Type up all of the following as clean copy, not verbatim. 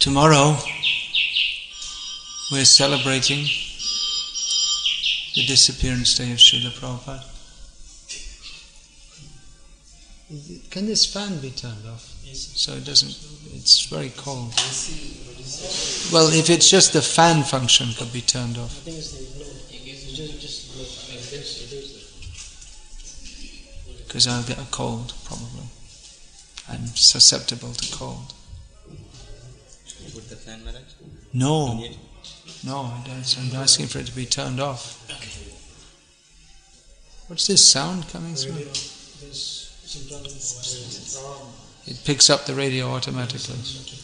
Tomorrow we're celebrating the disappearance day of Srila Prabhupada. Can this fan be turned off? So it doesn't, it's very cold. Well, if it's just the fan function could be turned off. I think it's the blow. Just blow. Because I'll get a cold, probably. I'm susceptible to cold. Should we put the fan, Maharaj? No, I don't. I'm asking for it to be turned off. What's this sound coming through? It picks up the radio automatically.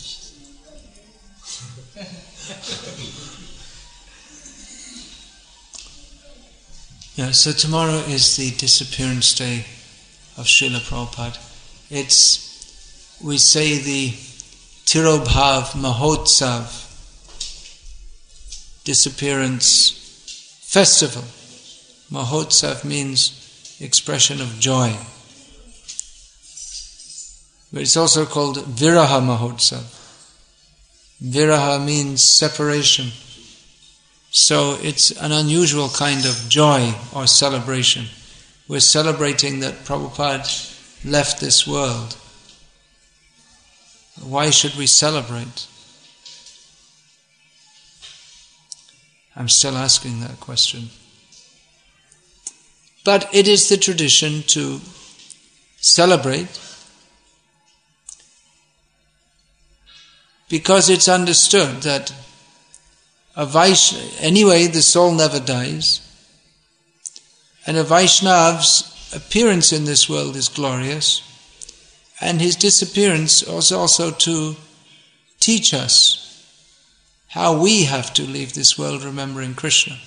Yeah, so tomorrow is the disappearance day of Srila Prabhupada. We say the Tirobhav Mahotsav, disappearance festival. Mahotsav means expression of joy. But it's also called Viraha Mahotsav. Viraha means separation. So it's an unusual kind of joy or celebration. We're celebrating that Prabhupada left this world. Why should we celebrate? I'm still asking that question. But it is the tradition to celebrate because it's understood that anyway, the soul never dies, and a Vaishnava's appearance in this world is glorious, and his disappearance is also to teach us how we have to leave this world remembering Krishna.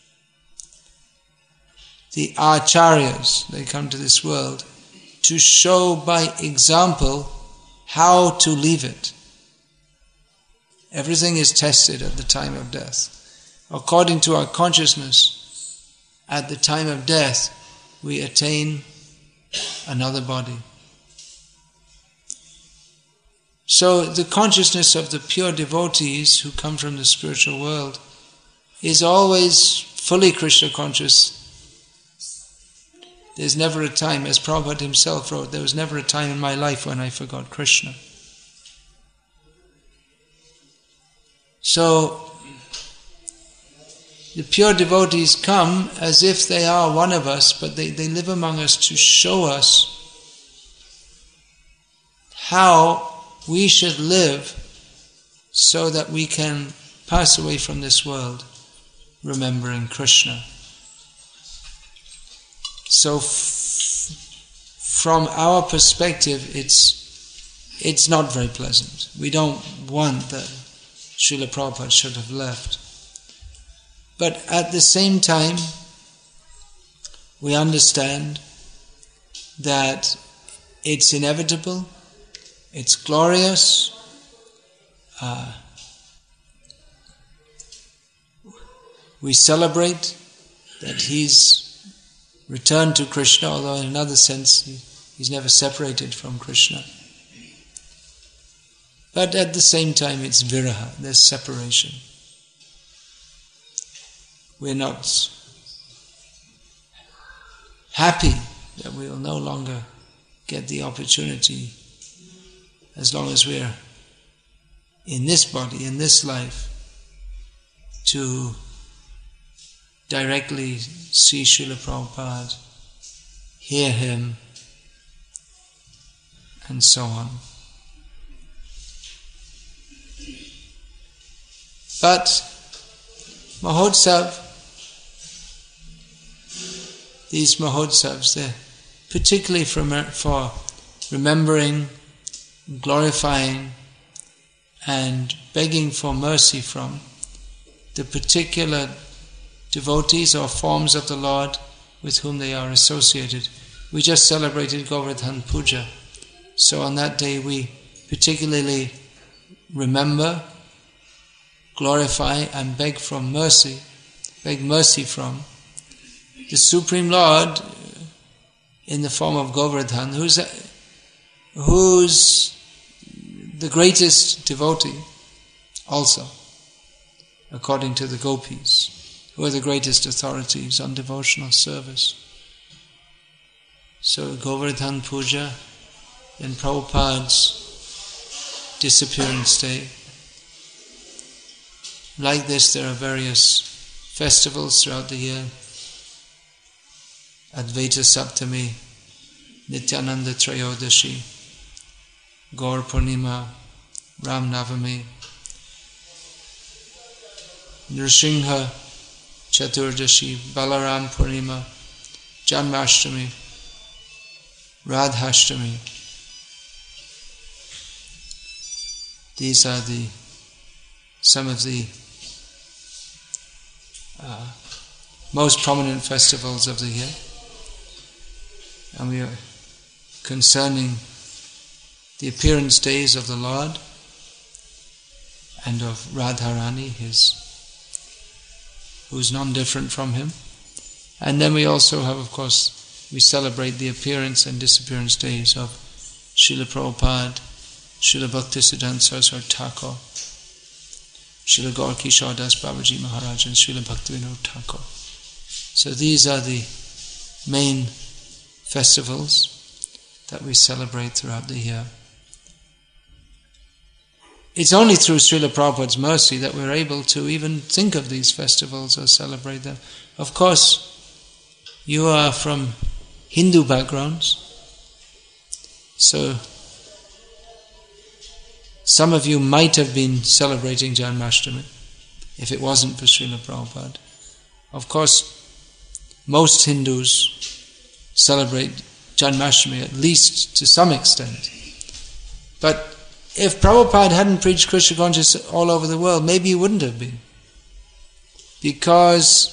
The acharyas, they come to this world to show by example how to leave it. Everything is tested at the time of death. According to our consciousness, at the time of death, we attain another body. So the consciousness of the pure devotees who come from the spiritual world is always fully Krishna conscious. There's never a time, as Prabhupada himself wrote, there was never a time in my life when I forgot Krishna. So, the pure devotees come as if they are one of us, but they live among us to show us how we should live so that we can pass away from this world remembering Krishna. So, from our perspective, it's not very pleasant. We don't want that Srila Prabhupada should have left. But at the same time, we understand that it's inevitable, it's glorious, we celebrate that he's returned to Krishna, although in another sense he's never separated from Krishna. But at the same time it's viraha, there's separation. We're not happy that we'll no longer get the opportunity, as long as we're in this body, in this life, to directly see Srila Prabhupada, hear him, and so on. But Mahotsav, these Mahotsavs, they're particularly for remembering, glorifying, and begging for mercy from the particular devotees or forms of the Lord with whom they are associated. We just celebrated Govardhan Puja, so on that day we particularly remember, glorify and beg mercy from the Supreme Lord in the form of Govardhan, who's the greatest devotee, also, according to the gopis, who are the greatest authorities on devotional service. So Govardhan Puja, then Prabhupada's disappearance day. Like this, there are various festivals throughout the year. Advaita Saptami, Nityananda Trayodashi, Gaur Purnima, Ram Navami, Nrsimha Chaturdashi, Balaram Purnima, Janmashtami, Radhashtami. These are some of the most prominent festivals of the year. And we are concerning the appearance days of the Lord and of Radharani, who's non-different from him. And then we also have, of course, we celebrate the appearance and disappearance days of Srila Prabhupada, Srila Bhaktisiddhanta Saraswati Thakur, Srila Gaur Kishore Das Babaji Maharaj, and Srila Bhaktivinoda Thakur. So these are the main festivals that we celebrate throughout the year. It's only through Srila Prabhupada's mercy that we're able to even think of these festivals or celebrate them. Of course, you are from Hindu backgrounds, so some of you might have been celebrating Janmashtami if it wasn't for Srila Prabhupada. Of course, most Hindus celebrate Janmashtami, at least to some extent. But if Prabhupada hadn't preached Krishna consciousness all over the world, maybe he wouldn't have been. Because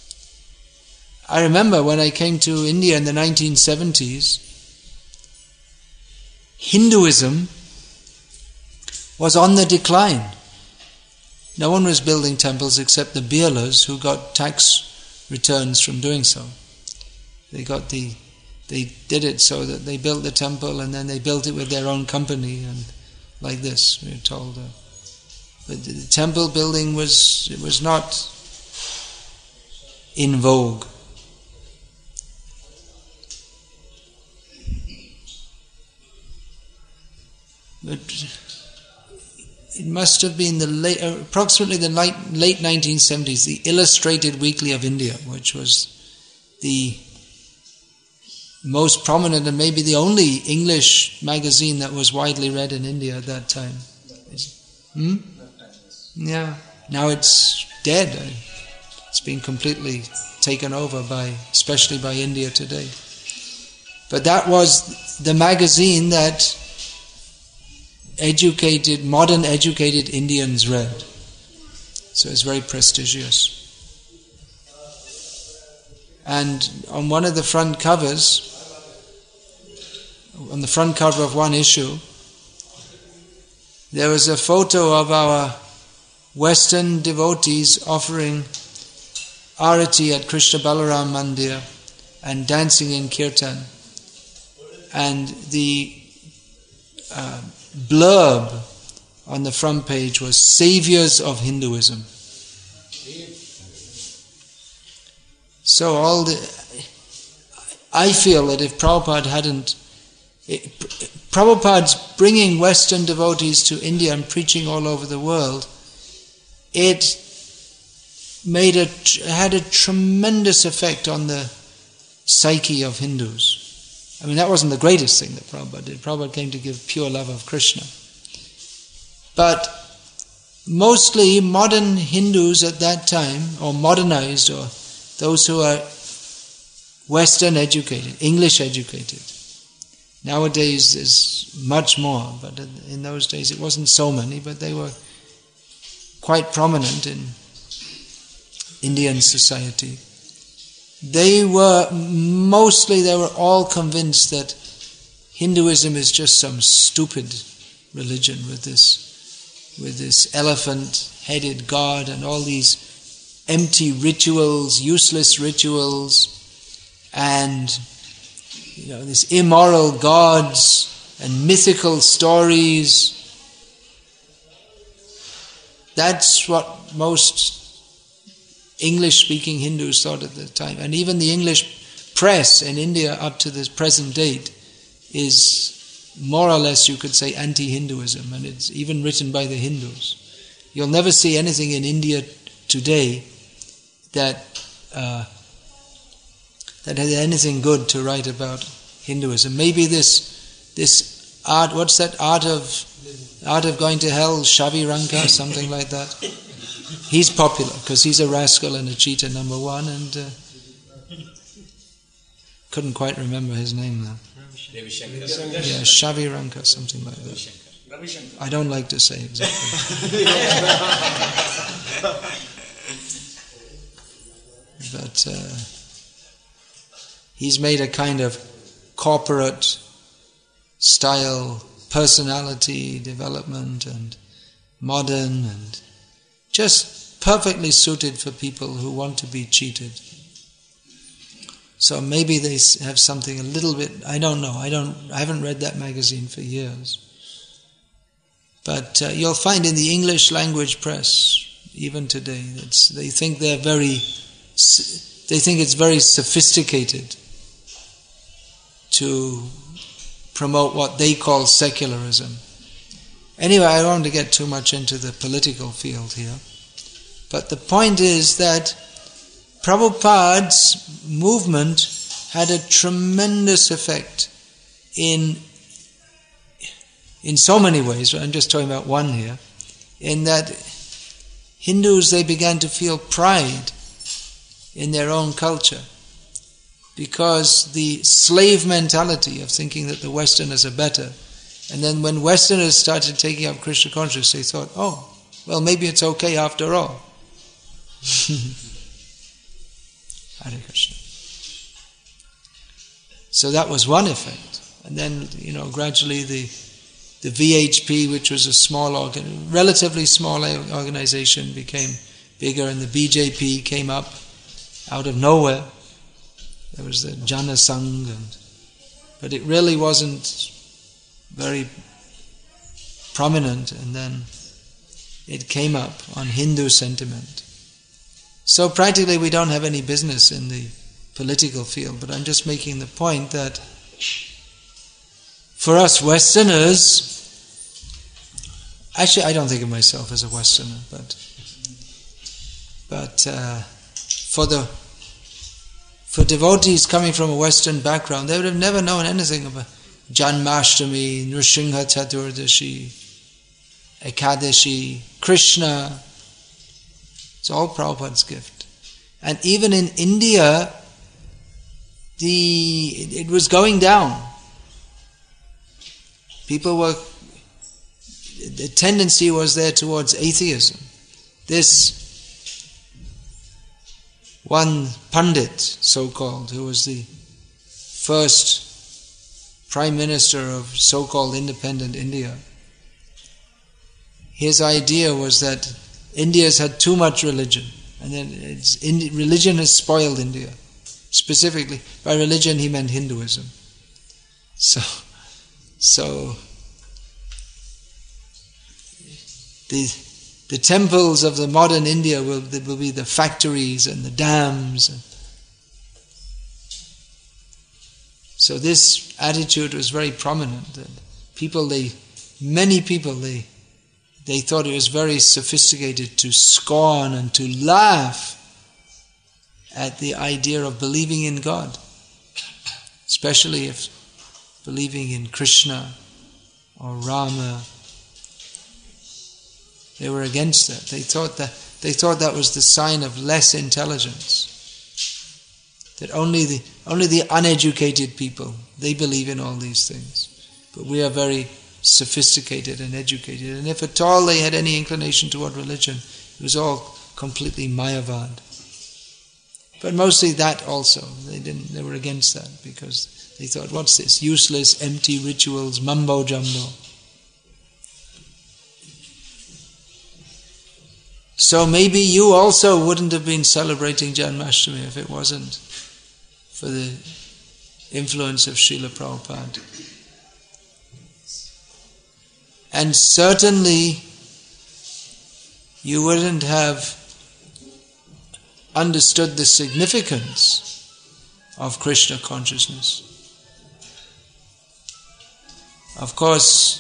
I remember when I came to India in the 1970s, Hinduism was on the decline. No one was building temples except the Birlas, who got tax returns from doing so. They did it so that they built the temple and then they built it with their own company, and like this, we were told. But the temple building was not in vogue. But it must have been approximately the late 1970s, the Illustrated Weekly of India, which was the most prominent and maybe the only English magazine that was widely read in India at that time. Yeah, now it's dead. It's been completely taken over especially by India today. But that was the magazine that modern educated Indians read. So it's very prestigious. And on one of the front covers, on the front cover of one issue, there was a photo of our Western devotees offering arati at Krishna Balaram Mandir and dancing in kirtan. And the blurb on the front page was "Saviors of Hinduism." So I feel that if Prabhupada's bringing Western devotees to India and preaching all over the world, it had a tremendous effect on the psyche of Hindus. I mean, that wasn't the greatest thing that Prabhupada did. Prabhupada came to give pure love of Krishna. But mostly modern Hindus at that time, or modernized, or those who are Western educated, English educated. Nowadays there's much more, but in those days it wasn't so many, but they were quite prominent in Indian society. They were all convinced that Hinduism is just some stupid religion with this elephant-headed god and all these empty rituals, useless rituals, and these immoral gods and mythical stories. That's what most English-speaking Hindus thought at the time. And even the English press in India up to this present date is more or less, you could say, anti-Hinduism, and it's even written by the Hindus. You'll never see anything in India today that has anything good to write about Hinduism. Maybe this art, what's that art of going to hell, Shaviranka, something like that. He's popular because he's a rascal and a cheater, number one, and couldn't quite remember his name now. Yeah, Shaviranka, something like that. I don't like to say exactly. But he's made a kind of corporate style personality development and modern and just perfectly suited for people who want to be cheated. So maybe they have something a little bit, I don't know, I haven't read that magazine for years. But you'll find in the English language press, even today, they think it's very sophisticated to promote what they call secularism. Anyway, I don't want to get too much into the political field here. But the point is that Prabhupada's movement had a tremendous effect in so many ways. I'm just talking about one here. In that Hindus, they began to feel pride in their own culture, because the slave mentality of thinking that the Westerners are better, and then when Westerners started taking up Krishna consciousness, they thought, oh, well, maybe it's okay after all. Hare Krishna. So that was one effect. And then, gradually the VHP, which was a small, relatively small organization, became bigger, and the BJP came up out of nowhere. There was the Jana Sangh, but it really wasn't very prominent, and then it came up on Hindu sentiment. So practically we don't have any business in the political field, but I'm just making the point that for us Westerners, actually I don't think of myself as a Westerner, but for devotees coming from a Western background, they would have never known anything about Janmashtami, Nrsimha Chaturdashi, Ekadashi, Krishna. It's all Prabhupada's gift. And even in India, it was going down. The tendency was there towards atheism. This one Pandit, so-called, who was the first Prime Minister of so-called independent India, his idea was that India's had too much religion, and then religion has spoiled India. Specifically, by religion he meant Hinduism. So the temples of the modern India will be the factories and the dams. So this attitude was very prominent. That many people, they thought it was very sophisticated to scorn and to laugh at the idea of believing in God, especially if believing in Krishna or Rama. They were against that. They thought that was the sign of less intelligence. That only the uneducated people, they believe in all these things. But we are very sophisticated and educated. And if at all they had any inclination toward religion, it was all completely Mayavad. But mostly that also. They were against that because they thought, what's this? Useless, empty rituals, mumbo jumbo. So maybe you also wouldn't have been celebrating Janmashtami if it wasn't for the influence of Srila Prabhupada. And certainly you wouldn't have understood the significance of Krishna consciousness. Of course,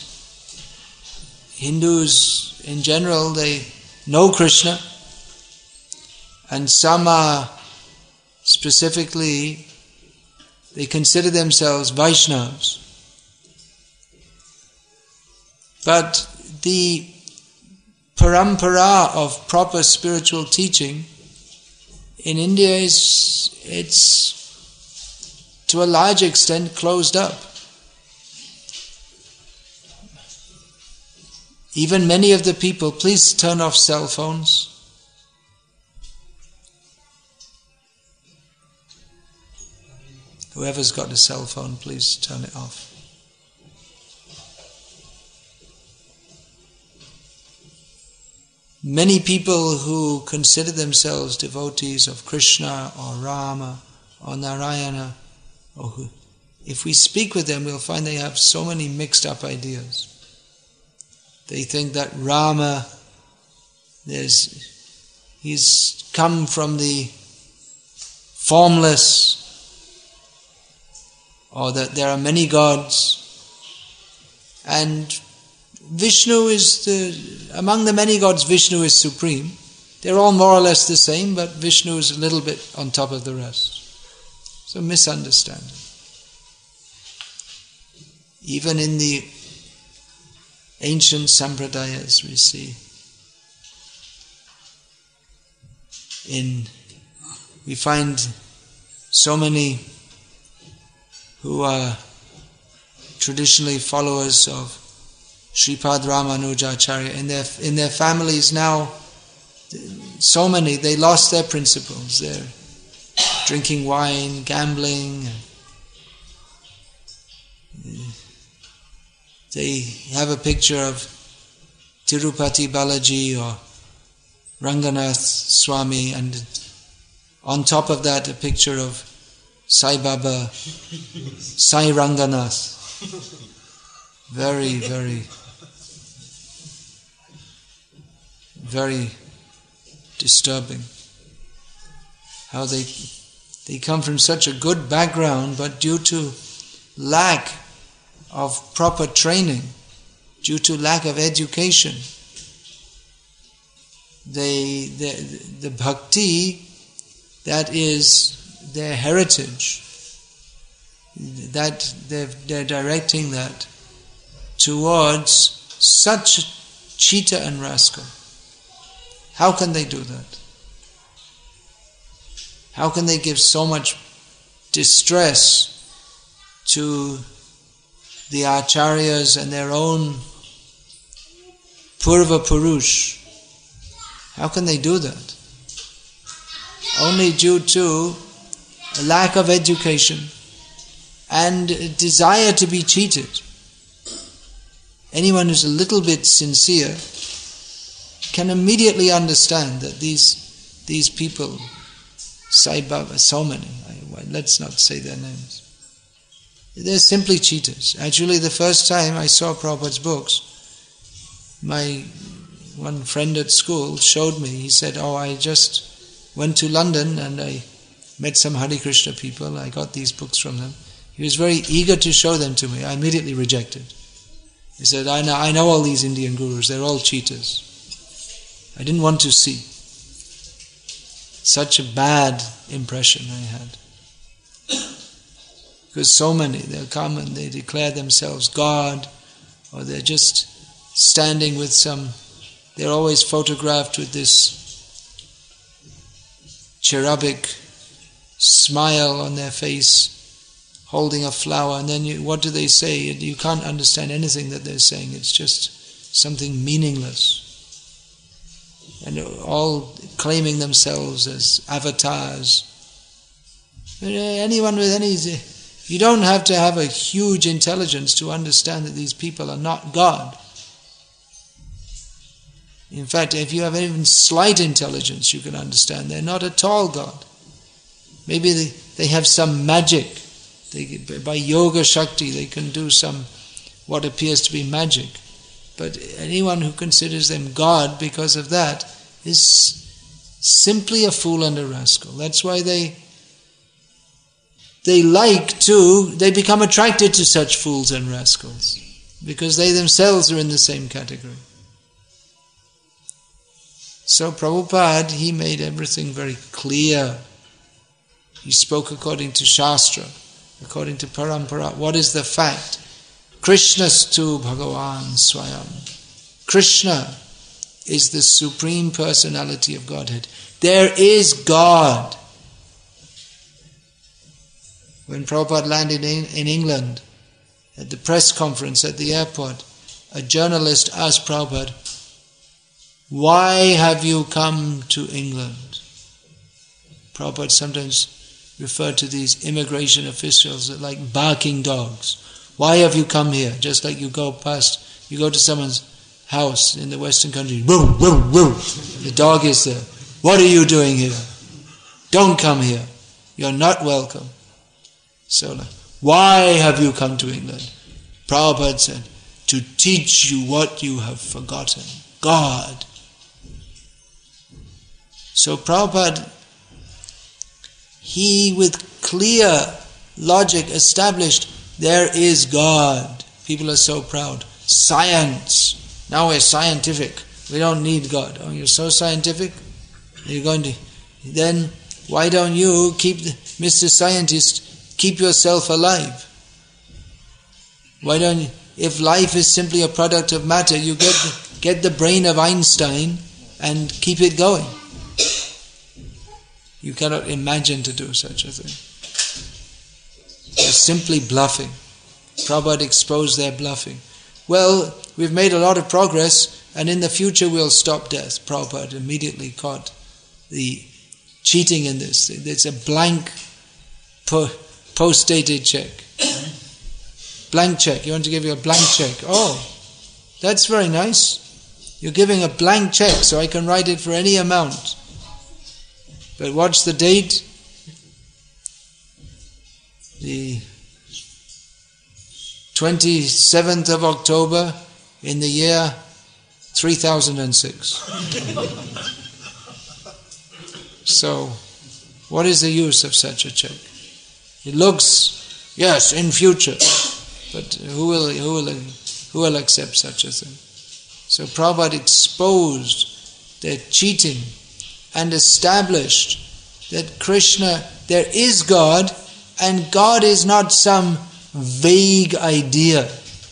Hindus in general, they know Krishna, and some are specifically, they consider themselves Vaishnavas. But the parampara of proper spiritual teaching in India it's to a large extent closed up. Even many of the people, please turn off cell phones. Whoever's got a cell phone, please turn it off. Many people who consider themselves devotees of Krishna or Rama or Narayana, if we speak with them, we'll find they have so many mixed up ideas. They think that Rama, he's come from the formless, or that there are many gods, and Vishnu is among the many gods, Vishnu is supreme. They're all more or less the same, but Vishnu is a little bit on top of the rest. It's a misunderstanding. Even in the ancient sampradayas we see, we find so many who are traditionally followers of Sripad Ramanujacharya. In their families now, so many, they lost their principles. They're drinking wine, gambling. They have a picture of Tirupati Balaji or Ranganath Swami, and on top of that a picture of Sai Baba, Sai Ranganath. Very, very, very disturbing. How they come from such a good background, but due to lack of proper training, due to lack of education, the bhakti that is their heritage, that they're directing that towards such cheetah and rascal. How can they do that? How can they give so much distress to the acharyas and their own Purva Purush? How can they do that? Only due to a lack of education and a desire to be cheated. Anyone who's a little bit sincere can immediately understand that these people, Sai Baba, so many, let's not say their names, they're simply cheaters. Actually, the first time I saw Prabhupada's books, my one friend at school showed me. He said, I just went to London and I met some Hare Krishna people. I got these books from them. He was very eager to show them to me. I immediately rejected. He said, I know all these Indian gurus, they're all cheaters. I didn't want to see. Such a bad impression I had. Because so many, they'll come and they declare themselves God, or they're just standing with they're always photographed with this cherubic smile on their face, holding a flower, and then what do they say? You can't understand anything that they're saying. It's just something meaningless. And all claiming themselves as avatars. Anyone with you don't have to have a huge intelligence to understand that these people are not God. In fact, if you have even slight intelligence, you can understand they're not at all God. Maybe they have some magic. By yoga shakti, they can do what appears to be magic. But anyone who considers them God because of that is simply a fool and a rascal. That's why they become attracted to such fools and rascals, because they themselves are in the same category. So Prabhupada, he made everything very clear. He spoke according to Shastra, according to Parampara. What is the fact? Krishnastu Bhagavan Swayam. Krishna is the Supreme Personality of Godhead. There is God. When Prabhupada landed in England, at the press conference at the airport, a journalist asked Prabhupada, "Why have you come to England?" Prabhupada sometimes referred to these immigration officials like barking dogs. "Why have you come here?" Just like you go to someone's house in the Western country, woo, woo, woo. The dog is there. "What are you doing here? Don't come here. You're not welcome." So, why have you come to England? Prabhupada said, "To teach you what you have forgotten, God." So Prabhupada, he with clear logic established there is God. People are so proud. Science. Now we're scientific. We don't need God. Oh, you're so scientific? Then why don't you Mr. Scientist, keep yourself alive? Why don't you, if life is simply a product of matter, you get the brain of Einstein and keep it going. You cannot imagine to do such a thing. They're simply bluffing. Prabhupada exposed their bluffing. Well, we've made a lot of progress, and in the future we'll stop death. Prabhupada immediately caught the cheating in this. It's a blank post-dated check. Blank check. You want to give you a blank check. Oh, that's very nice. You're giving a blank check so I can write it for any amount. But what's the date? The 27th of October in the year 3006. So, what is the use of such a check? It looks, yes, in future, but who will accept such a thing? So Prabhupada exposed their cheating and established that Krishna, there is God, and God is not some vague idea.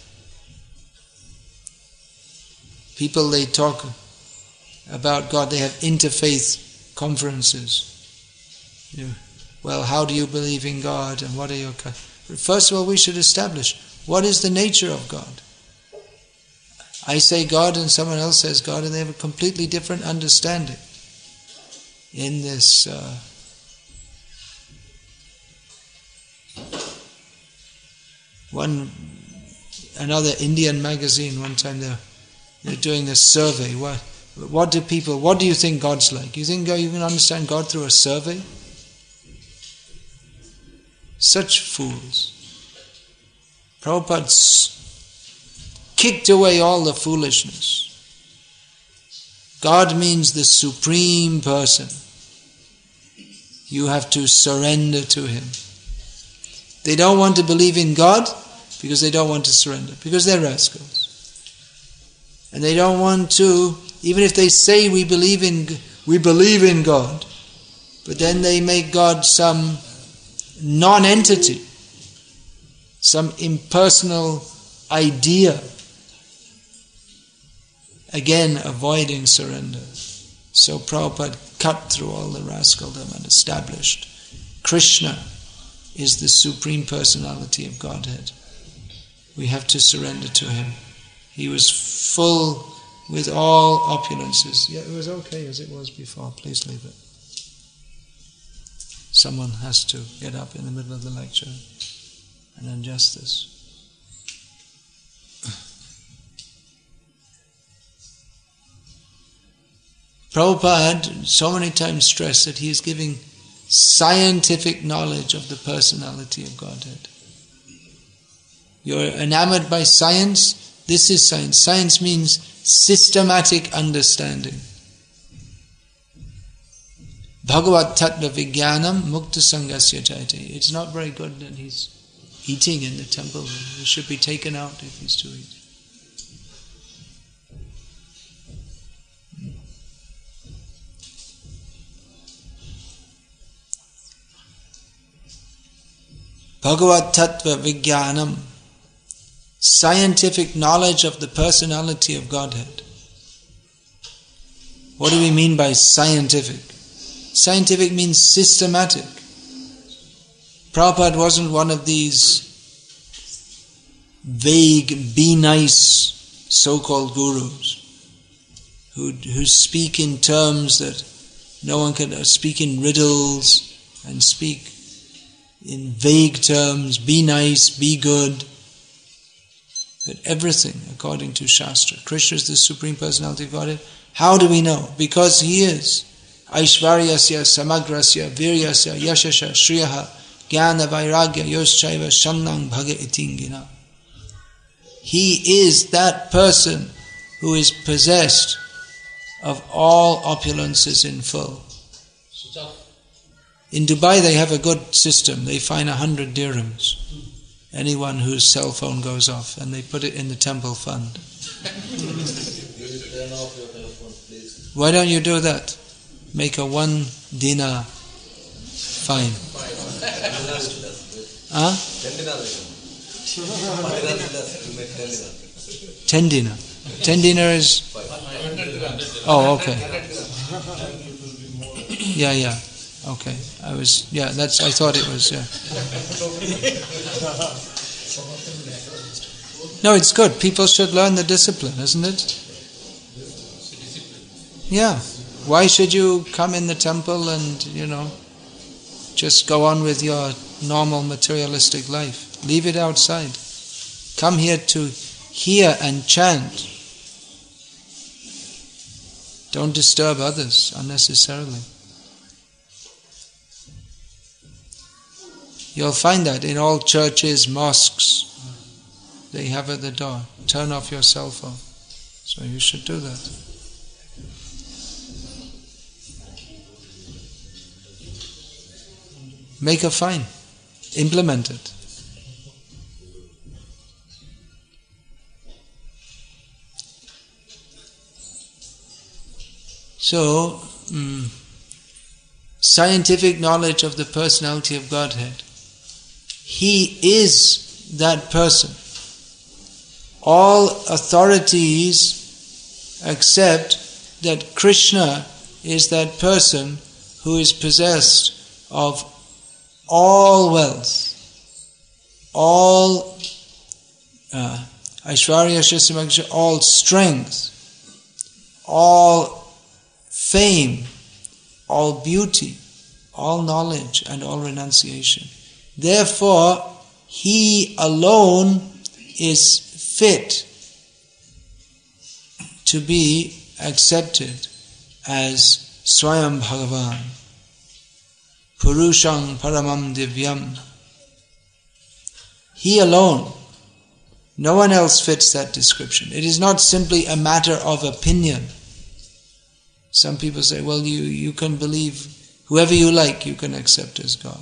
People, they talk about God, they have interfaith conferences. Well, how do you believe in God, and what are your... First of all, we should establish, what is the nature of God? I say God and someone else says God, and they have a completely different understanding. In this another Indian magazine, one time they're doing a survey. What do you think God's like? You think you can understand God through a survey? Such fools. Prabhupada kicked away all the foolishness. God means the Supreme Person. You have to surrender to Him. They don't want to believe in God because they don't want to surrender, because they're rascals. And they don't want to, even if they say we believe in God, but then they make God some non-entity, some impersonal idea. Again, avoiding surrender. So Prabhupada cut through all the rascaldom and established Krishna is the Supreme Personality of Godhead. We have to surrender to Him. He was full with all opulences. Yeah, it was okay as it was before. Please leave it. Someone has to get up in the middle of the lecture and adjust this. Prabhupada so many times stressed that he is giving scientific knowledge of the personality of Godhead. You're enamored by science? This is science. Science means systematic understanding. Bhagavat Tattva Vijnanam Mukta Sangasya Jayate. It's not very good that he's eating in the temple. He should be taken out if he's to eat. Bhagavat Tattva Vijnanam, scientific knowledge of the personality of Godhead. What do we mean by scientific? Scientific means systematic. Prabhupada wasn't one of these vague, be nice so-called gurus who speak in terms that no one can speak, in riddles and speak in vague terms, be nice, be good. But everything according to Shastra. Krishna is the Supreme Personality of Godhead. How do we know? Because He is Aishvaryasya, Samagrasya, Viryasya, Yashasha, Shriyaha, Jnana, Vairagya, Yoschaiva, Shannang, Bhaga, Itingina. He is that person who is possessed of all opulences in full. In Dubai they have a good system. They find 100 dirhams. Anyone whose cell phone goes off, and they put it in the temple fund. Turn off your telephone, please. Why don't you do that? Make a 1 dinar fine. Huh? 10 dinar. 10 dinar is... Oh, okay. Yeah. Okay. I thought it was, yeah. No, it's good. People should learn the discipline, isn't it? Yeah. Why should you come in the temple and, just go on with your normal materialistic life? Leave it outside. Come here to hear and chant. Don't disturb others unnecessarily. You'll find that in all churches, mosques, they have at the door, turn off your cell phone. So you should do that. Make a fine. Implement it. So, scientific knowledge of the personality of Godhead. He is that person. All authorities accept that Krishna is that person who is possessed of all wealth, all Aishwarya, all strength, all fame, all beauty, all knowledge and all renunciation. Therefore, He alone is fit to be accepted as Swayam Bhagavan, Purusham Paramam Divyam. He alone, no one else fits that description. It is not simply a matter of opinion. Some people say, well, you can believe whoever you like, you can accept as God.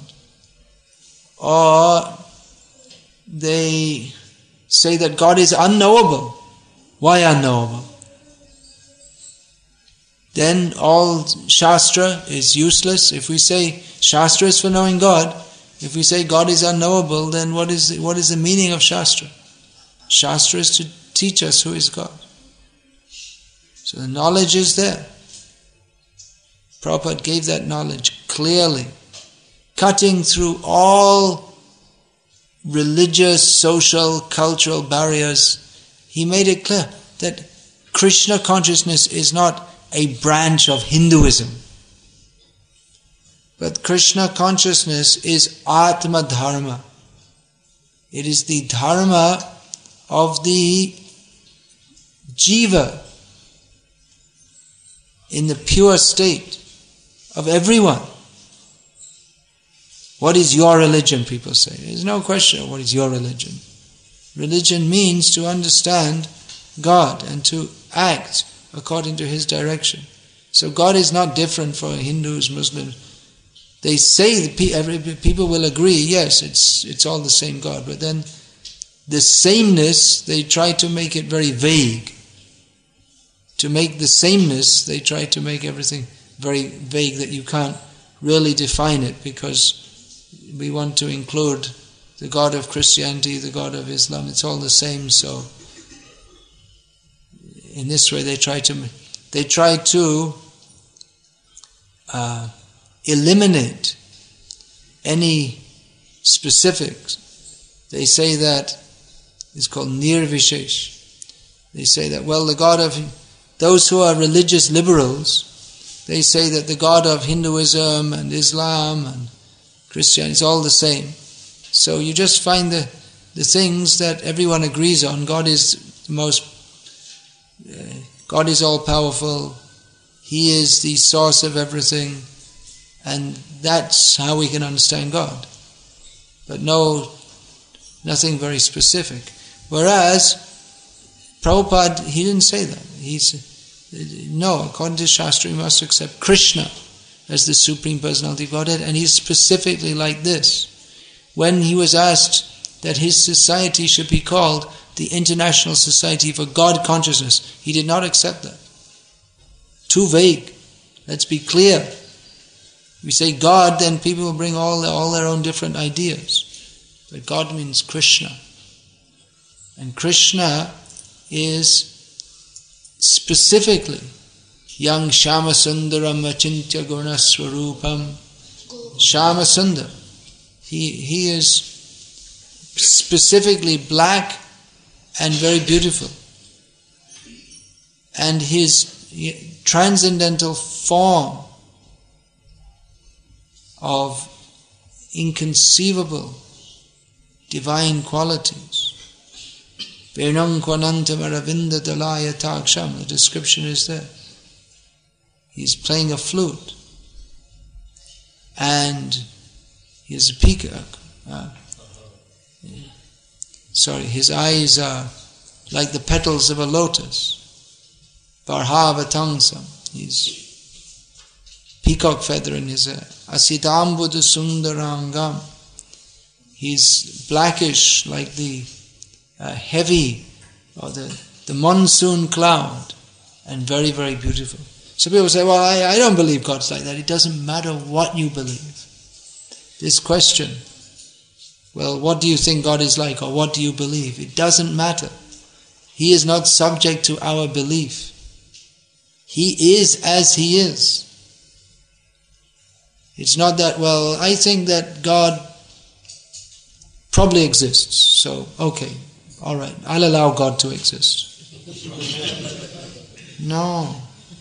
Or they say that God is unknowable. Why unknowable? Then all Shastra is useless. If we say Shastra is for knowing God, if we say God is unknowable, then what is the meaning of Shastra? Shastra is to teach us who is God. So the knowledge is there. Prabhupada gave that knowledge clearly, cutting through all religious, social, cultural barriers. He made it clear that Krishna consciousness is not a branch of Hinduism, but Krishna consciousness is Atma Dharma. It is the dharma of the jiva in the pure state of everyone. What is your religion, people say. There's no question, what is your religion? Religion means to understand God and to act according to His direction. So God is not different for Hindus, Muslims. They say, people will agree, yes, it's all the same God, but then the sameness, they try to make it very vague. To make the sameness, they try to make everything very vague, that you can't really define it, because we want to include the God of Christianity, the God of Islam, it's all the same. So in this way they try to eliminate any specifics. They say that it's called nirvishesh. They say that, well, the God of those who are religious liberals, they say that the God of Hinduism and Islam and Christianity is all the same. So you just find the things that everyone agrees on. God is God is all powerful. He is the source of everything, and that's how we can understand God. But nothing very specific. Whereas Prabhupada, he didn't say that. He said, no, according to Shastra, you must accept Krishna as the Supreme Personality of Godhead, and he's specifically like this. When he was asked that his society should be called the International Society for God Consciousness, he did not accept that. Too vague. Let's be clear. If we say God, then people will bring all their own different ideas. But God means Krishna. And Krishna is specifically Yang Shama Sundaram Achintya Guna Swarupam. Shama Sundar. He is specifically black and very beautiful. And his transcendental form of inconceivable divine qualities. Vernam Kwanantam Aravinda Dalaya Taksham. The description is there. He's playing a flute. And he has a peacock. His eyes are like the petals of a lotus. Varhava Tangsam. He's peacock feather in his hair. Asidambuddha Sundarangam. He's blackish like the heavy, or the monsoon cloud, and very, very beautiful. So people say, well, I don't believe God's like that. It doesn't matter what you believe. This question, well, what do you think God is like, or what do you believe? It doesn't matter. He is not subject to our belief. He is as He is. It's not that, well, I think that God probably exists, so okay, all right, I'll allow God to exist. No.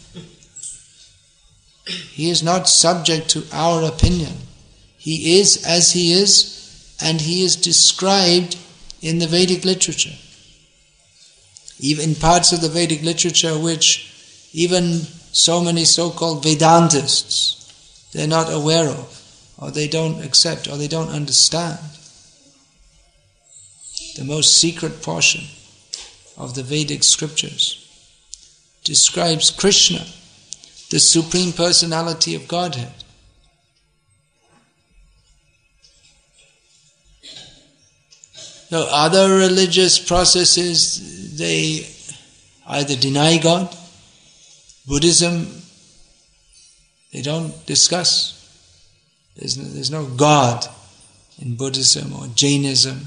He is not subject to our opinion. He is as He is, and He is described in the Vedic literature. Even in parts of the Vedic literature which even so many so-called Vedantists, they're not aware of, or they don't accept, or they don't understand. The most secret portion of the Vedic scriptures describes Krishna, the Supreme Personality of Godhead. Now, other religious processes, they either deny God. Buddhism, they don't discuss. There's no God in Buddhism or Jainism.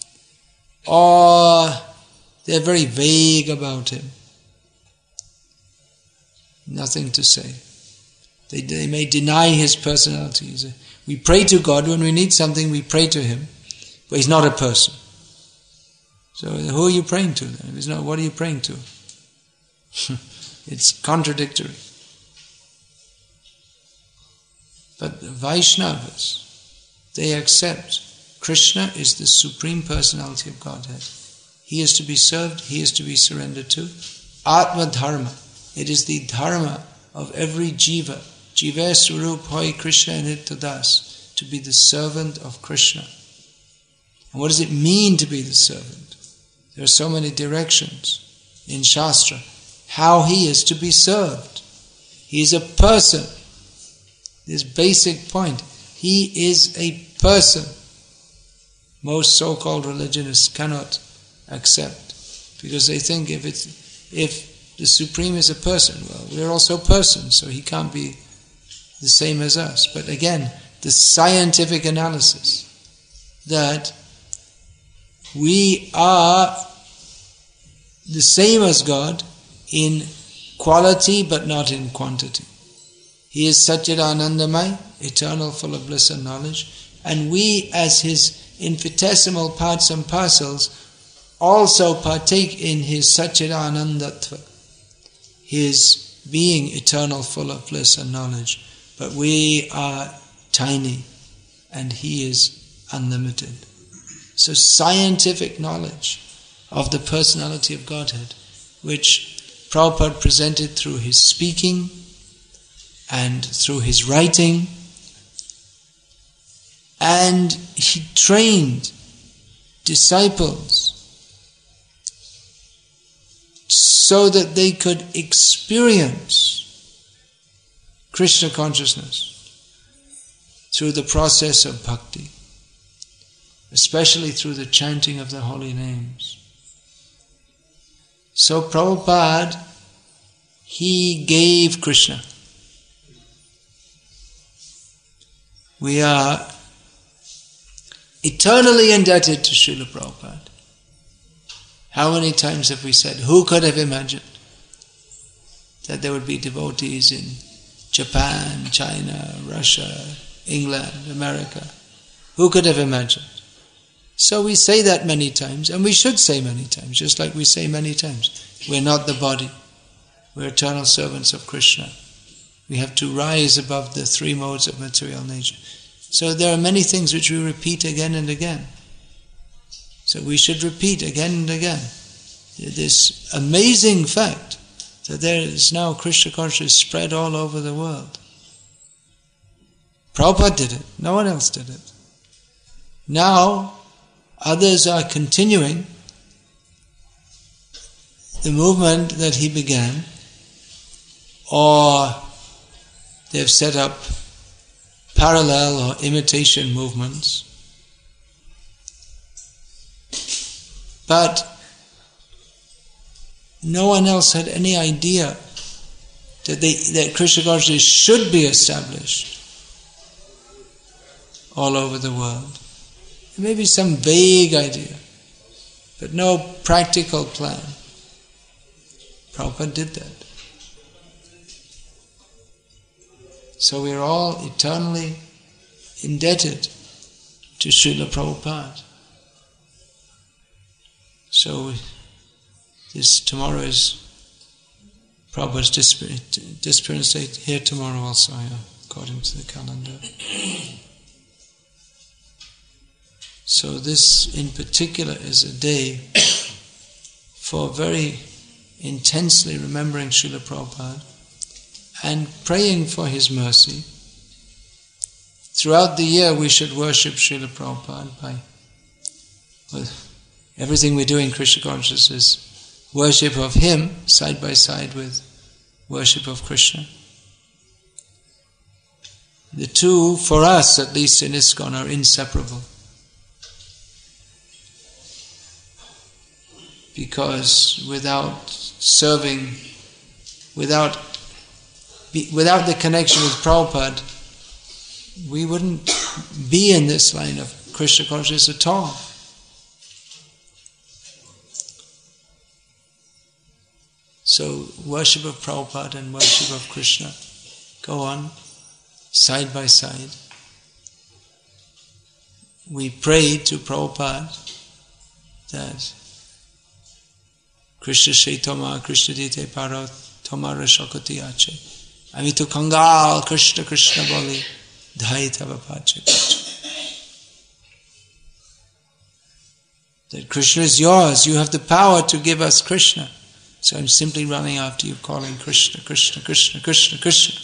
Or they're very vague about Him. Nothing to say. They may deny His personality. We pray to God when we need something, we pray to Him, but He's not a person. So who are you praying to then? If it's not, what are you praying to? It's contradictory. But the Vaishnavas, they accept Krishna is the Supreme Personality of Godhead. He is to be served, He is to be surrendered to. Atma Dharma. It is the dharma of every jiva. Jiva Swarup Hoy Krishna Nityadas. To be the servant of Krishna. And what does it mean to be the servant? There are so many directions in Shastra. How he is to be served. He is a person. This basic point. He is a person. Most so-called religionists cannot accept, because they think if the Supreme is a person, well, we're also persons, so he can't be the same as us. But again, the scientific analysis that we are the same as God in quality but not in quantity. He is Satchidanandamay, eternal, full of bliss and knowledge, and we as His infinitesimal parts and parcels also partake in His Satchidanandatva, His being eternal, full of bliss and knowledge. But we are tiny and He is unlimited. So scientific knowledge of the personality of Godhead, which Prabhupada presented through his speaking and through his writing, and he trained disciples so that they could experience Krishna consciousness through the process of bhakti, especially through the chanting of the holy names. So Prabhupada, he gave Krishna. We are eternally indebted to Srila Prabhupada. How many times have we said, who could have imagined that there would be devotees in Japan, China, Russia, England, America? Who could have imagined? So we say that many times, and we should say many times, just like we say many times, we're not the body, we're eternal servants of Krishna. We have to rise above the three modes of material nature. So there are many things which we repeat again and again. So we should repeat again and again this amazing fact that there is now Krishna consciousness spread all over the world. Prabhupada did it, no one else did it. Now, others are continuing the movement that he began, or they've set up parallel or imitation movements. But no one else had any idea that Krishna consciousness should be established all over the world. Maybe some vague idea, but no practical plan. Prabhupada did that. So we are all eternally indebted to Srila Prabhupada. So tomorrow is Prabhupada's disappearance date, here tomorrow also, according to the calendar. So this in particular is a day for very intensely remembering Srila Prabhupada and praying for his mercy. Throughout the year we should worship Srila Prabhupada everything we do in Krishna consciousness is worship of him side by side with worship of Krishna. The two, for us at least in ISKCON, are inseparable. Because without serving, without the connection with Prabhupada, we wouldn't be in this line of Krishna consciousness at all. So worship of Prabhupada and worship of Krishna go on side by side. We pray to Prabhupada that Krishna Shaitama, Krishna Dite Paro, Tomara Shakoti Ache. Ami tu Kangal, Krishna Krishna Boli, Dhaitava Pache. That Krishna is yours, you have the power to give us Krishna. So I'm simply running after you, calling Krishna, Krishna, Krishna, Krishna, Krishna.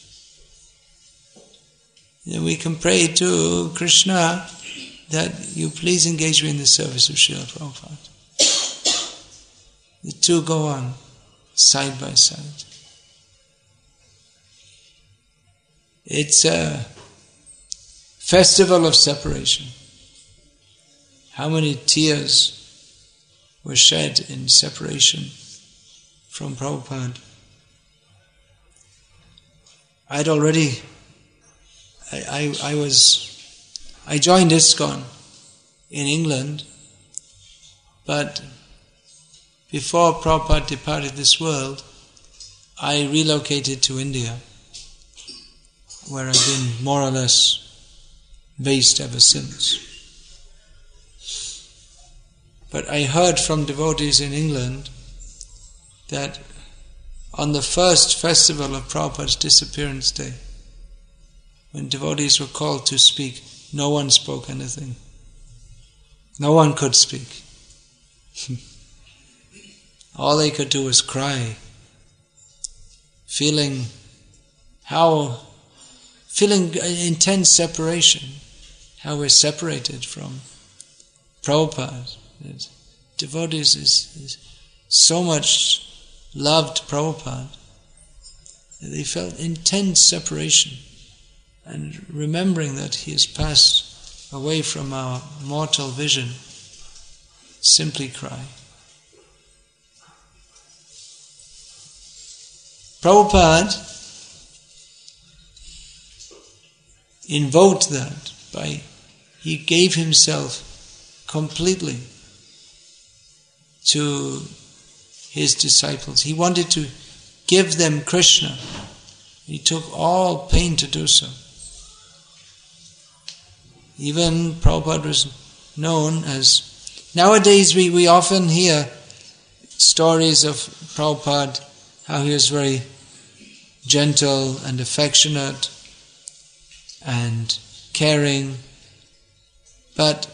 Then we can pray to Krishna that you please engage me in the service of Srila Prabhupada. The two go on, side by side. It's a festival of separation. How many tears were shed in separation from Prabhupada? I joined ISKCON in England, but before Prabhupada departed this world, I relocated to India, where I've been more or less based ever since. But I heard from devotees in England that on the first festival of Prabhupada's disappearance day, when devotees were called to speak, no one spoke anything. No one could speak. All they could do was cry, feeling intense separation, how we're separated from Prabhupada. Devotees is so much loved Prabhupada that they felt intense separation, and remembering that he has passed away from our mortal vision, simply cry. Prabhupada invoked that he gave himself completely to his disciples. He wanted to give them Krishna. He took all pain to do so. Even Prabhupada was known as... Nowadays we often hear stories of Prabhupada, how he was very gentle and affectionate and caring, but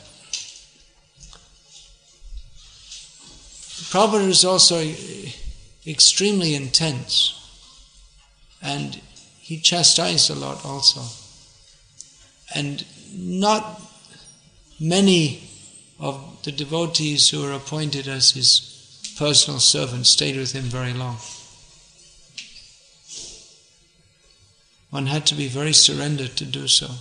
Prabhupada is also extremely intense, and he chastised a lot also. And not many of the devotees who were appointed as his personal servants stayed with him very long. One had to be very surrendered to do so,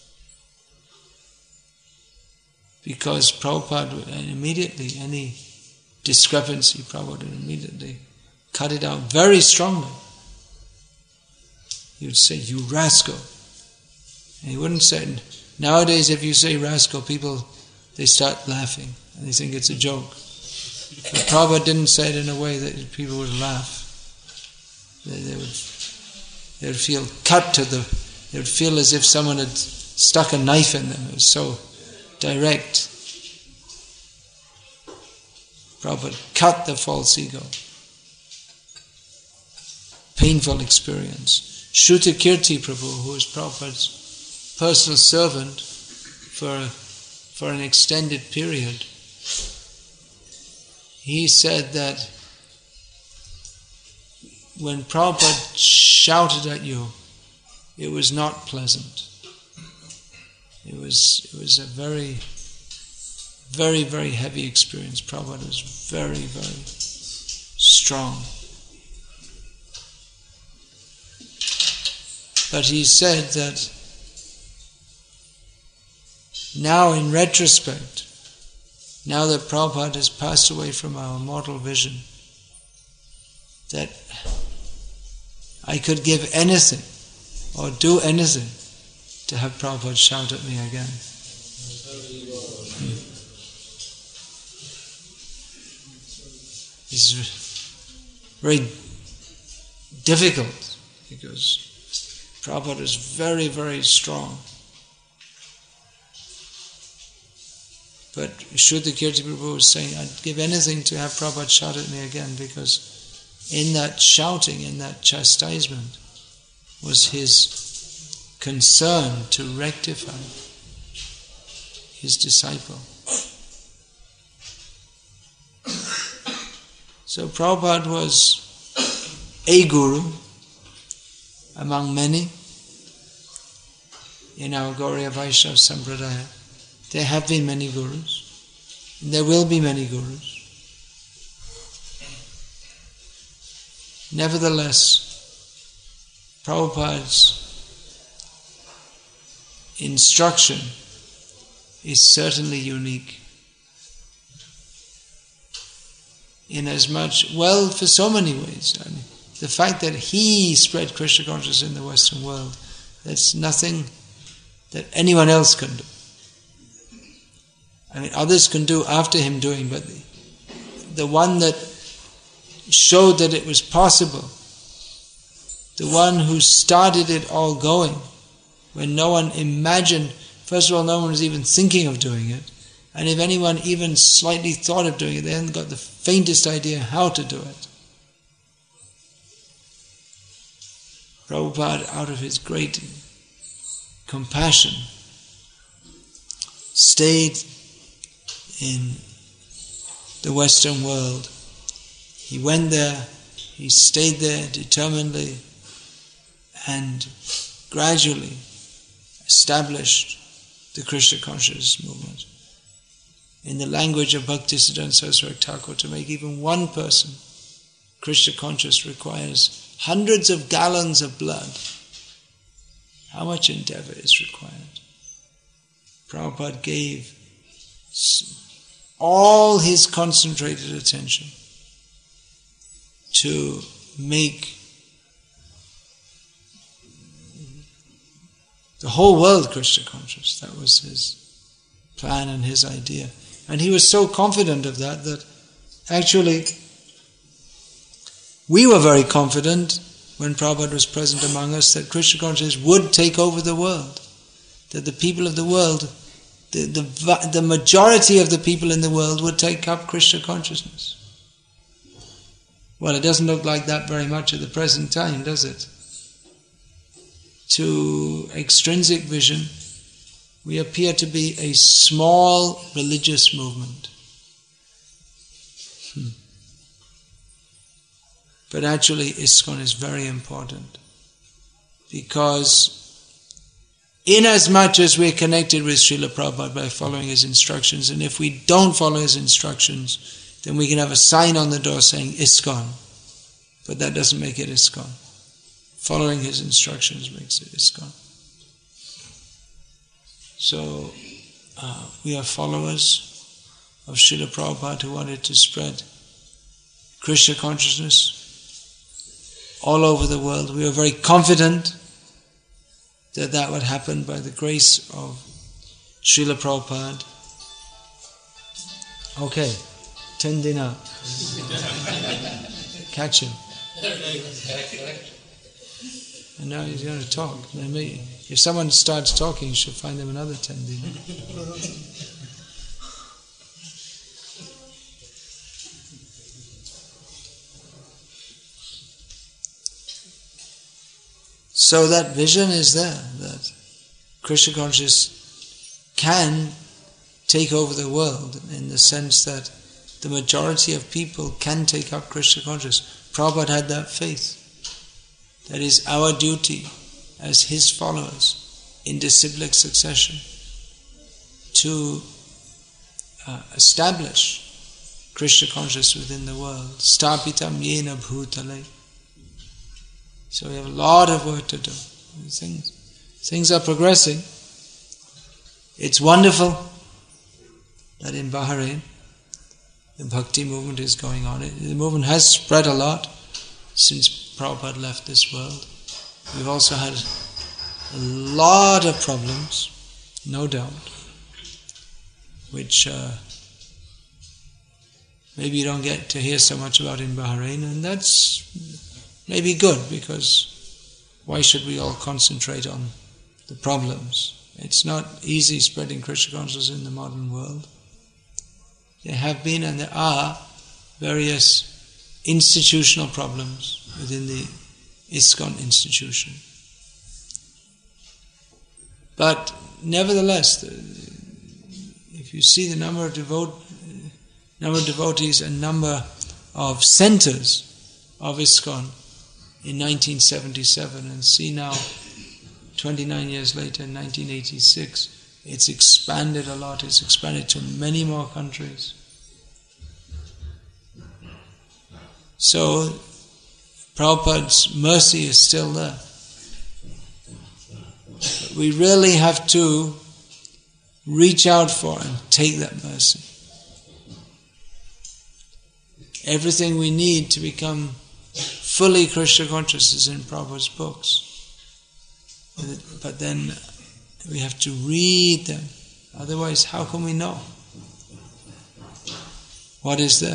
because Prabhupada immediately, any discrepancy, Prabhupada would immediately cut it out very strongly. He would say, "You rascal." And he wouldn't say... Nowadays, if you say rascal, people, they start laughing and they think it's a joke. But Prabhupada didn't say it in a way that people would laugh. They would feel cut to the... They would feel as if someone had stuck a knife in them. It was so direct. Prabhupada cut the false ego. Painful experience. Shrutakirti Prabhu, who was Prabhupada's personal servant for an extended period, he said that when Prabhupada shouted at you, it was not pleasant. It was a very, very, very heavy experience. Prabhupada was very, very strong. But he said that now in retrospect, now that Prabhupada has passed away from our mortal vision, that I could give anything or do anything to have Prabhupada shout at me again. It's very difficult because Prabhupada is very, very strong. But Shrutakirti Prabhu was saying, I'd give anything to have Prabhupada shout at me again, because in that shouting, in that chastisement, was his concern to rectify his disciple. So Prabhupada was a guru among many in our Gauriya Vaishnava Sampradaya. There have been many gurus, and there will be many gurus. Nevertheless, Prabhupada's instruction is certainly unique. Inasmuch, well, for so many ways. I mean, the fact that he spread Krishna consciousness in the Western world, that's nothing that anyone else can do. I mean, others can do after him doing, but the one that showed that it was possible, the one who started it all going, when no one imagined, first of all, no one was even thinking of doing it, and if anyone even slightly thought of doing it, they hadn't got the faintest idea how to do it. Prabhupada, out of his great compassion, stayed in the Western world. He went there, he stayed there determinedly, and gradually established the Krishna consciousness movement. In the language of Bhaktisiddhanta Saraswati Thakur, to make even one person Krishna conscious requires hundreds of gallons of blood. How much endeavor is required? Prabhupada gave all his concentrated attention to make the whole world Krishna conscious. That was his plan and his idea. And he was so confident of that actually we were very confident when Prabhupada was present among us that Krishna consciousness would take over the world. That the people of the world, the majority of the people in the world would take up Krishna consciousness. Well, it doesn't look like that very much at the present time, does it? To extrinsic vision, we appear to be a small religious movement. But actually ISKCON is very important, because inasmuch as we're connected with Srila Prabhupada by following his instructions, and if we don't follow his instructions, then we can have a sign on the door saying ISKCON, but that doesn't make it ISKCON. Following his instructions makes it ISKCON. So we are followers of Srila Prabhupada who wanted to spread Krishna consciousness all over the world. We were very confident that that would happen by the grace of Srila Prabhupada. Okay, 10 dinar. Catch him. And now he's going to talk. If someone starts talking, you should find them another 10 dinar. So that vision is there, that Krishna consciousness can take over the world in the sense that the majority of people can take up Krishna consciousness. Prabhupada had that faith. That is our duty as his followers in disciplic succession to establish Krishna consciousness within the world. Stapitam yena bhutale. So we have a lot of work to do. Things are progressing. It's wonderful that in Bahrain the bhakti movement is going on. The movement has spread a lot since Prabhupada left this world. We've also had a lot of problems, no doubt, which maybe you don't get to hear so much about in Bahrain, and that's maybe good, because why should we all concentrate on the problems? It's not easy spreading Krishna consciousness in the modern world. There have been and there are various institutional problems within the ISKCON institution. But nevertheless, if you see the number of devotees and number of centers of ISKCON in 1977, and see now, 29 years later, in 1986, it's expanded a lot. It's expanded to many more countries. So, Prabhupada's mercy is still there. we really have to reach out for and take that mercy. Everything we need to become fully Krishna conscious is in Prabhupada's books. But then we have to read them. Otherwise, how can we know what is there?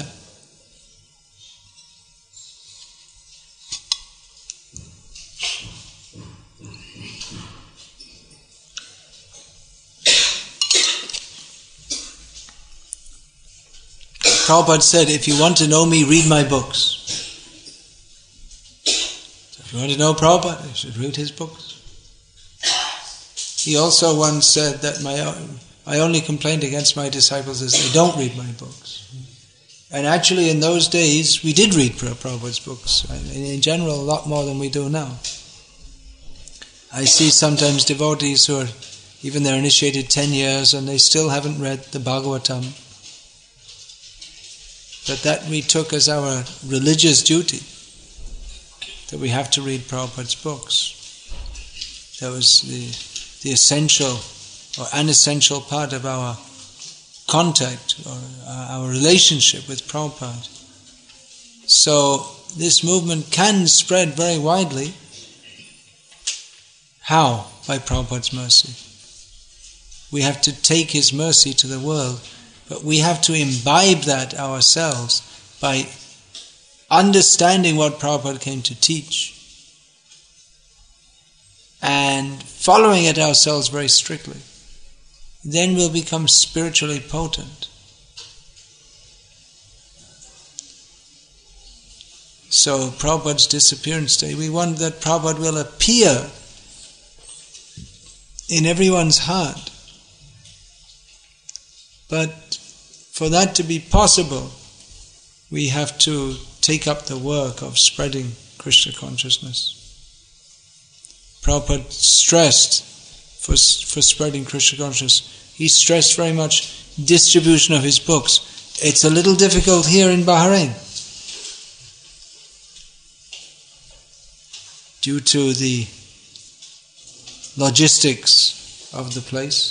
Prabhupada said, if you want to know me, read my books. So if you want to know Prabhupada, you should read his books. He also once said that my only complaint against my disciples is they don't read my books. And actually in those days, we did read Prabhupada's books. In general, a lot more than we do now. I see sometimes devotees who are, even they're initiated 10 years and they still haven't read the Bhagavatam. But that we took as our religious duty, that we have to read Prabhupada's books. That was the essential or an essential part of our contact or our relationship with Prabhupada. So this movement can spread very widely. How? By Prabhupada's mercy. We have to take his mercy to the world. But we have to imbibe that ourselves by understanding what Prabhupada came to teach and following it ourselves very strictly. Then we'll become spiritually potent. So Prabhupada's disappearance day, we want that Prabhupada will appear in everyone's heart. But for that to be possible, we have to take up the work of spreading Krishna consciousness. Prabhupada stressed for spreading Krishna consciousness. He stressed very much distribution of his books. It's a little difficult here in Bahrain due to the logistics of the place.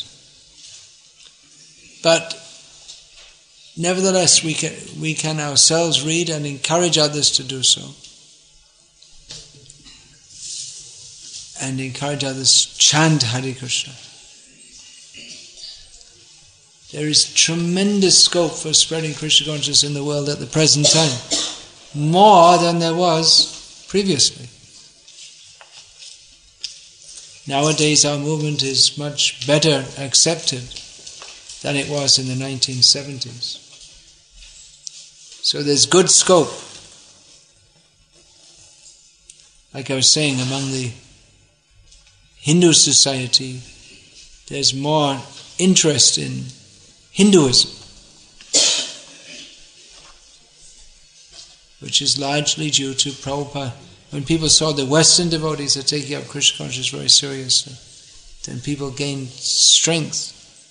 But nevertheless, we can ourselves read and encourage others to do so. And encourage others to chant Hare Krishna. There is tremendous scope for spreading Krishna consciousness in the world at the present time. More than there was previously. Nowadays our movement is much better accepted than it was in the 1970s. So there's good scope. Like I was saying, among the Hindu society, there's more interest in Hinduism, which is largely due to Prabhupada. When people saw the Western devotees are taking up Krishna consciousness very seriously, then people gained strength.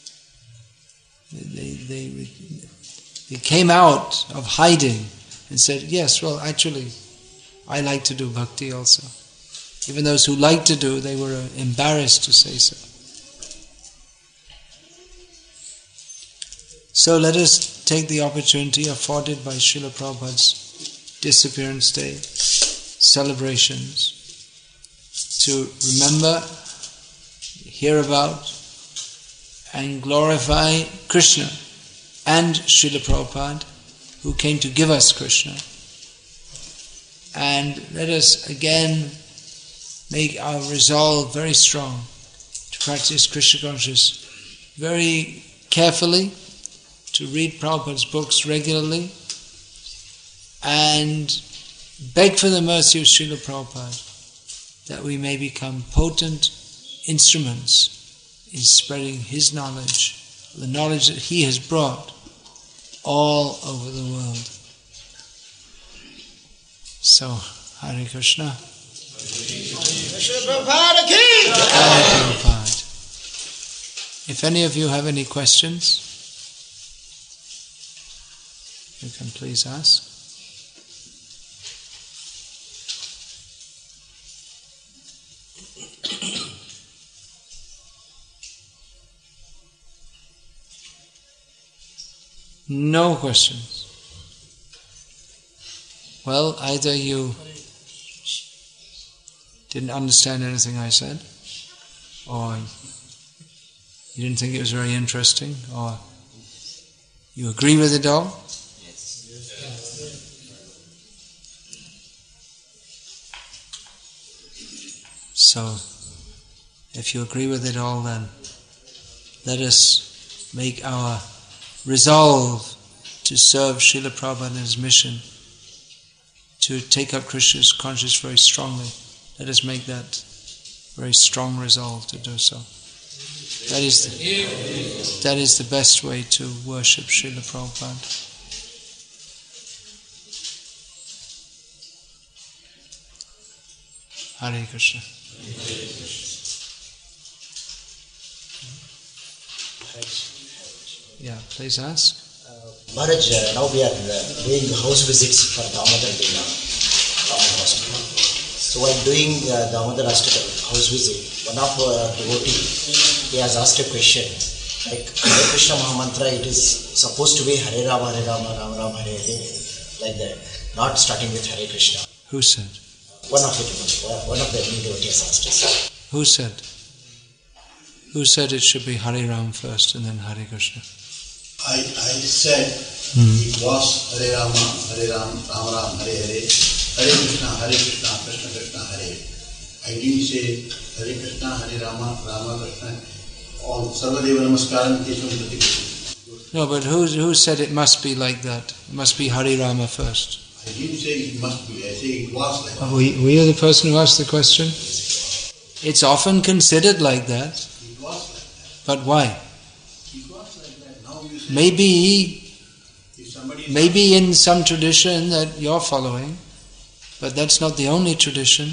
They came out of hiding and said, yes, well, actually, I like to do bhakti also. Even those who liked to do, they were embarrassed to say so. So let us take the opportunity afforded by Srila Prabhupada's disappearance day celebrations to remember, hear about, and glorify Krishna and Srila Prabhupada, who came to give us Krishna. And let us again make our resolve very strong to practice Krishna consciousness very carefully, to read Prabhupada's books regularly, and beg for the mercy of Srila Prabhupada that we may become potent instruments in spreading his knowledge, the knowledge that he has brought all over the world. So, Hare Krishna. Krishna Prabhupada ki! Hare Prabhupada. If any of you have any questions, you can please ask. No questions. Well, either you didn't understand anything I said, or you didn't think it was very interesting, or you agree with it all. So, if you agree with it all, then let us make our resolve to serve Srila Prabhupada and his mission, to take up Krishna's consciousness very strongly. Let us make that very strong resolve to do so. That is the best way to worship Srila Prabhupada. Hare Krishna. Yeah, please ask. Maharaj, now we are doing house visits for Damodar Lila Hospital. So while doing Damodar Hospital house visit, one of devotee, he has asked a question, like Hare Krishna Mahamantra, it is supposed to be Hare Rama, Rama Rama, Hare Hare, like that, not starting with Hare Krishna. Who said? One of the devotees asked us. Who said? Who said it should be Hare Ram first and then Hare Krishna? I said it was Hare Rama, Rama Ram, Hare Hare, Hare Krishna, Krishna Krishna, Hare. I didn't say Hare Krishna, Hare Rama, Rama Krishna, all Sarvadeva Namaskaram, Keshavam Krishna. No, but who said it must be like that? It must be Hare Rama first. I didn't say it must be, I say it was like that. Were you the person who asked the question? It's often considered like that. It was like that. But why? It was like that. Now you say if somebody Maybe in some tradition that you're following, but that's not the only tradition.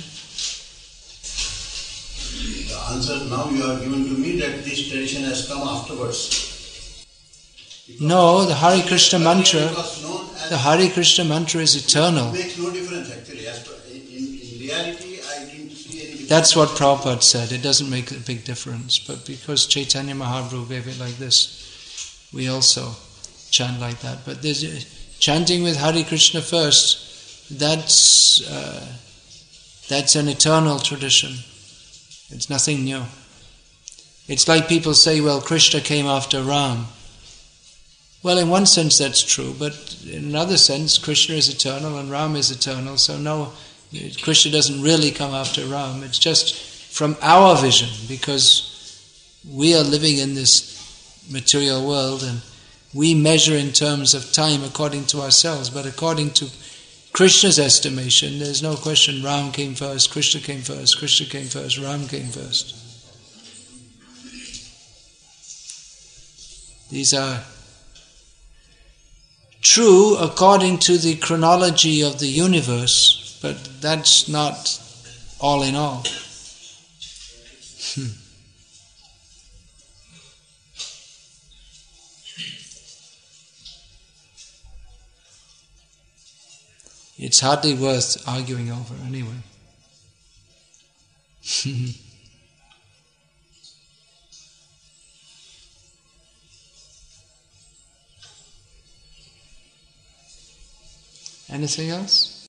the answer now you have given to me that this tradition has come afterwards. No, the Hare Krishna mantra, It was known as the Hare Krishna mantra is eternal. It makes no difference actually. As per, in reality, I didn't see any difference. That's what Prabhupada said. It doesn't make a big difference. But because Chaitanya Mahaprabhu gave it like this, we also chant like that. But there's chanting with Hare Krishna first, that's an eternal tradition. It's nothing new. It's like people say, well, Krishna came after Ram. Well, in one sense that's true, but in another sense, Krishna is eternal and Ram is eternal, so no, Krishna doesn't really come after Ram. It's just from our vision, because we are living in this material world and we measure in terms of time according to ourselves, but according to Krishna's estimation, there's no question Ram came first, Krishna came first, Krishna came first, Ram came first. These are true according to the chronology of the universe, but that's not all in all. It's hardly worth arguing over anyway. Anything else?